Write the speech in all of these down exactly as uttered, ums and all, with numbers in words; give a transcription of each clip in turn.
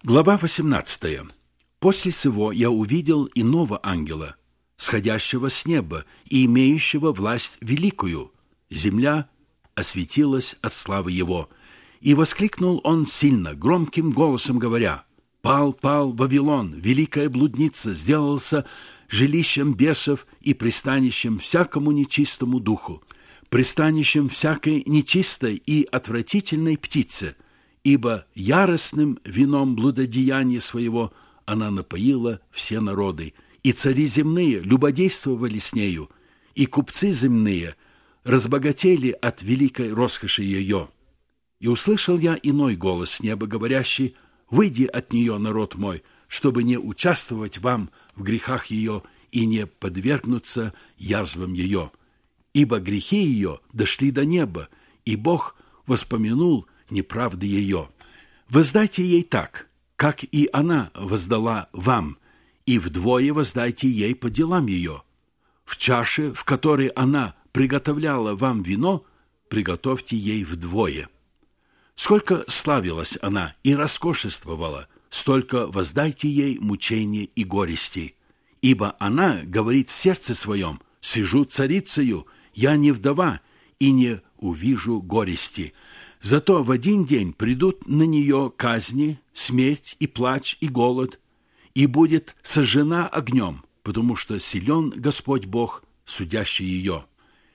Глава восемнадцатая. После сего я увидел иного ангела, сходящего с неба и имеющего власть великую. Земля осветилась от славы его. И воскликнул он сильно, громким голосом говоря: «Пал, пал Вавилон, великая блудница, сделался жилищем бесов и пристанищем всякому нечистому духу, пристанищем всякой нечистой и отвратительной птице, ибо яростным вином блудодеяния своего она напоила все народы, и цари земные любодействовали с нею, и купцы земные разбогатели от великой роскоши ее. И услышал я иной голос с неба, говорящий: «Выйди от нее, народ мой, чтобы не участвовать вам в грехах ее и не подвергнуться язвам ее, ибо грехи ее дошли до неба, и Бог воспомянул неправды ее. Воздайте ей так, как и она воздала вам, и вдвое воздайте ей по делам ее. В чаше, в которой она приготовляла вам вино, приготовьте ей вдвое. Сколько славилась она и роскошествовала, столько воздайте ей мучения и горести. Ибо она говорит в сердце своем: сижу царицею, я не вдова, и не увижу горести. Зато в один день придут на нее казни, смерть и плач и голод, и будет сожжена огнем, потому что силен Господь Бог, судящий ее.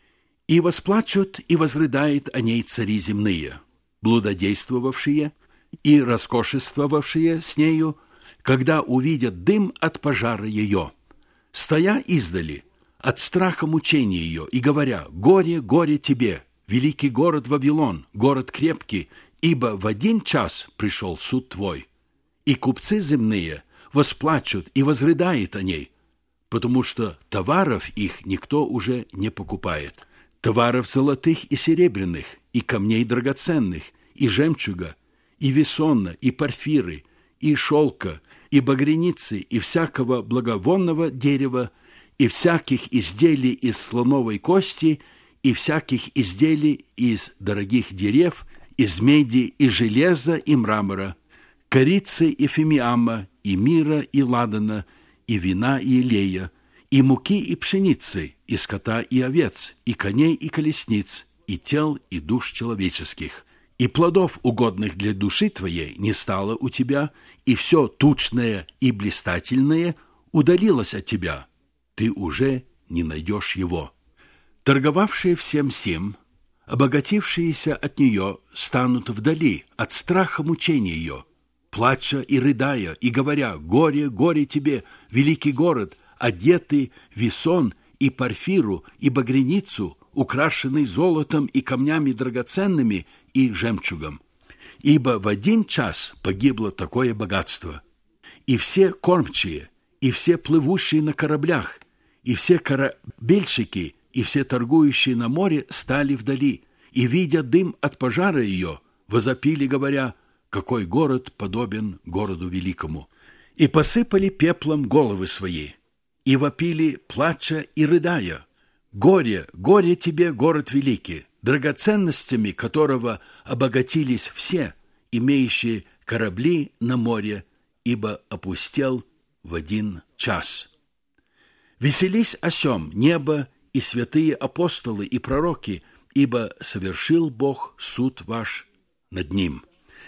И восплачут и возрыдают о ней цари земные, блудодействовавшие и роскошествовавшие с нею, когда увидят дым от пожара ее, стоя издали от страха мучения ее и говоря: «Горе, горе тебе, великий город Вавилон, город крепкий, ибо в один час пришел суд твой». И купцы земные восплачут и возрыдают о ней, потому что товаров их никто уже не покупает, товаров золотых и серебряных, и камней драгоценных, и жемчуга, и весонна, и порфиры, и шелка, и багряницы, и всякого благовонного дерева, и всяких изделий из слоновой кости, и всяких изделий из дорогих дерев, из меди и железа и мрамора, корицы и фимиама, и мира и ладана, и вина и илея, и муки и пшеницы, и скота и овец, и коней и колесниц, и тел и душ человеческих. И плодов, угодных для души твоей, не стало у тебя, и все тучное и блистательное удалилось от тебя. Ты уже не найдешь его. Торговавшие всем сим, обогатившиеся от нее, станут вдали от страха мучения ее, плача и рыдая, и говоря: «Горе, горе тебе, великий город, одетый в весон и порфиру и багряницу, украшенный золотом и камнями драгоценными и жемчугом. Ибо в один час погибло такое богатство. И все кормчие, и все плывущие на кораблях, и все корабельщики, и все торгующие на море стали вдали, и, видя дым от пожара ее, возопили, говоря: какой город подобен городу великому. И посыпали пеплом головы свои, и вопили, плача и рыдая: горе, горе тебе, город великий, драгоценностями которого обогатились все, имеющие корабли на море, ибо опустел в один час. Веселись о сем небо и святые апостолы и пророки, ибо совершил Бог суд ваш над ним».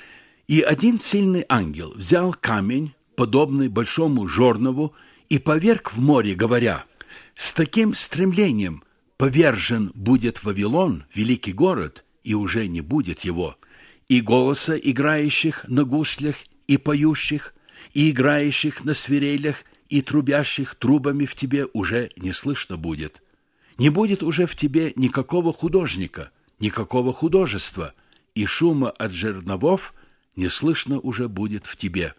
И один сильный ангел взял камень, подобный большому жорнову, и поверг в море, говоря: «С таким стремлением повержен будет Вавилон, великий город, и уже не будет его. И голоса играющих на гуслях, и поющих, и играющих на свирелях, и трубящих трубами в тебе уже не слышно будет. Не будет уже в тебе никакого художника, никакого художества, и шума от жерновов не слышно уже будет в тебе.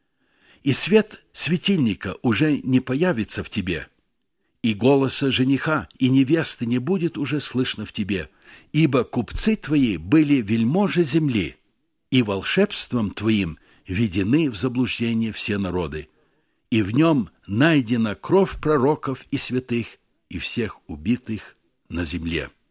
И свет светильника уже не появится в тебе, и голоса жениха и невесты не будет уже слышно в тебе, ибо купцы твои были вельможи земли, и волшебством твоим введены в заблуждение все народы, и в нем найдена кровь пророков и святых и всех убитых на земле».